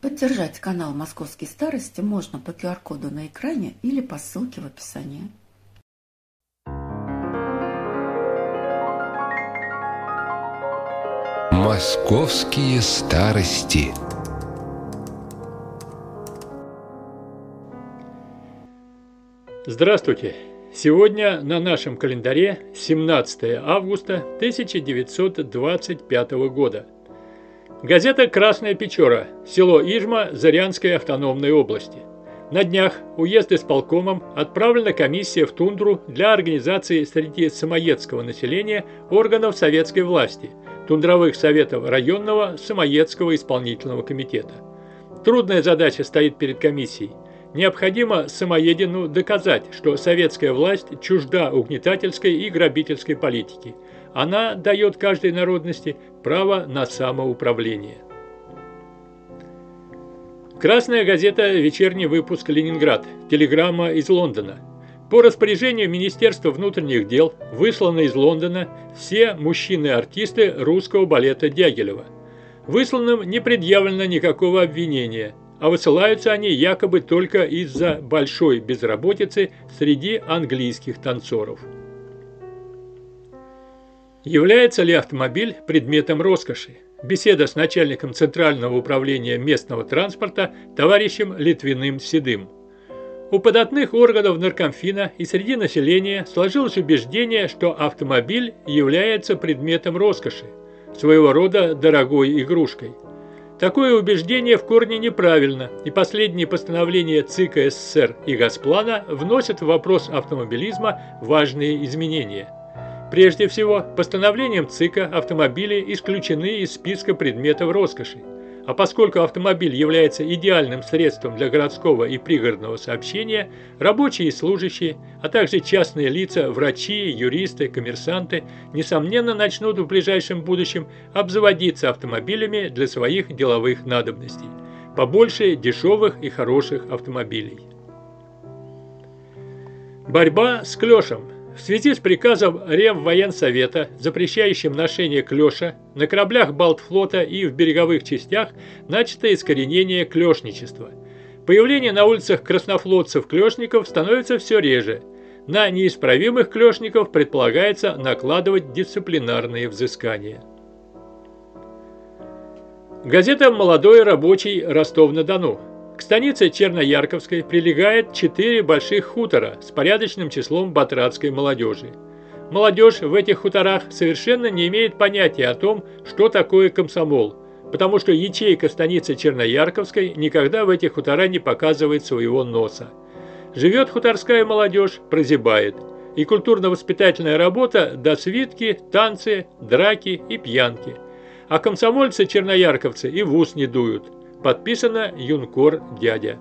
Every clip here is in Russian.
Поддержать канал «Московские старости» можно по QR-коду на экране или по ссылке в описании. Московские старости. Здравствуйте! Сегодня на нашем календаре 17 августа 1925 года. Газета «Красная Печора», село Ижма Зырянской автономной области. На днях уезд исполкомом отправлена комиссия в тундру для организации среди самоедского населения органов советской власти, тундровых советов районного самоедского исполнительного комитета. Трудная задача стоит перед комиссией. Необходимо самоедину доказать, что советская власть чужда угнетательской и грабительской политики. Она дает каждой народности право на самоуправление. Красная газета «Вечерний выпуск Ленинград». Телеграмма из Лондона. По распоряжению Министерства внутренних дел высланы из Лондона все мужчины-артисты русского балета Дягилева. Высланным не предъявлено никакого обвинения, а высылаются они якобы только из-за большой безработицы среди английских танцоров. Является ли автомобиль предметом роскоши? Беседа с начальником Центрального управления местного транспорта товарищем Литвиным-Седым. У податных органов наркомфина и среди населения сложилось убеждение, что автомобиль является предметом роскоши, своего рода дорогой игрушкой. Такое убеждение в корне неправильно, и последние постановления ЦИК СССР и Госплана вносят в вопрос автомобилизма важные изменения. Прежде всего, постановлением ЦИКа автомобили исключены из списка предметов роскоши. А поскольку автомобиль является идеальным средством для городского и пригородного сообщения, рабочие и служащие, а также частные лица, врачи, юристы, коммерсанты, несомненно, начнут в ближайшем будущем обзаводиться автомобилями для своих деловых надобностей. Побольше дешевых и хороших автомобилей. Борьба с клёшем. В связи с приказом Реввоенсовета, запрещающим ношение клёша, на кораблях Балтфлота и в береговых частях начато искоренение клёшничества. Появление на улицах краснофлотцев-клёшников становится все реже. На неисправимых клёшников предполагается накладывать дисциплинарные взыскания. Газета «Молодой рабочий» Ростов-на-Дону. К станице Черноярковской прилегает 4 больших хутора с порядочным числом батрацкой молодежи. Молодежь в этих хуторах совершенно не имеет понятия о том, что такое комсомол, потому что ячейка станицы Черноярковской никогда в эти хутора не показывает своего носа. Живет хуторская молодежь, прозябает, и культурно-воспитательная работа до свитки, танцы, драки и пьянки. А комсомольцы-черноярковцы и в ус не дуют. Подписано Юнкор дядя.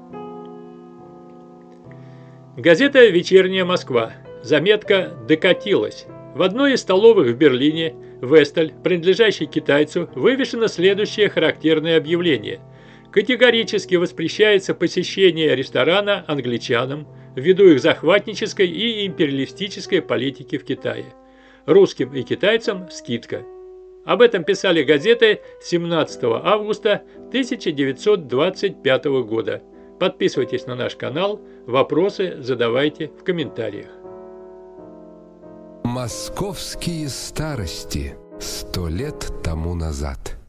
Газета «Вечерняя Москва». Заметка «Докатилась». В одной из столовых в Берлине, Весталь, принадлежащий китайцу, вывешено следующее характерное объявление. Категорически воспрещается посещение ресторана англичанам ввиду их захватнической и империалистической политики в Китае. Русским и китайцам скидка. Об этом писали газеты 17 августа 1925 года. Подписывайтесь на наш канал, вопросы задавайте в комментариях. Московские старости. 100 лет тому назад.